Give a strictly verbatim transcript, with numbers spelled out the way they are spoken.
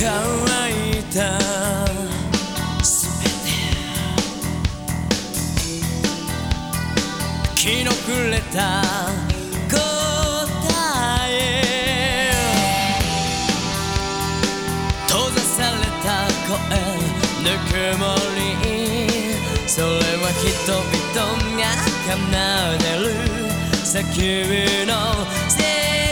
乾いた全て気の触れた答え閉ざされた声ぬくもりそれは人々が奏でる叫びのせい